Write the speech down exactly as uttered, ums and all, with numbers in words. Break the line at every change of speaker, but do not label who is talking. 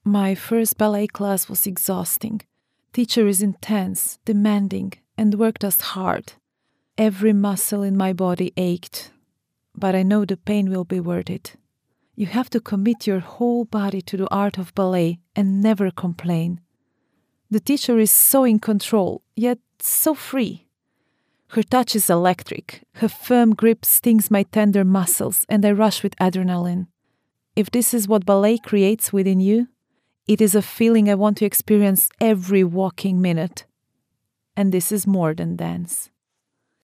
My first ballet class was exhausting. Teacher is intense, demanding, and worked us hard. Every muscle in my body ached, but I know the pain will be worth it. You have to commit your whole body to the art of ballet and never complain. The teacher is so in control, yet so free. Her touch is electric. Her firm grip stings my tender muscles, and I rush with adrenaline. If this is what ballet creates within you, it is a feeling I want to experience every walking minute. And this is more than dance.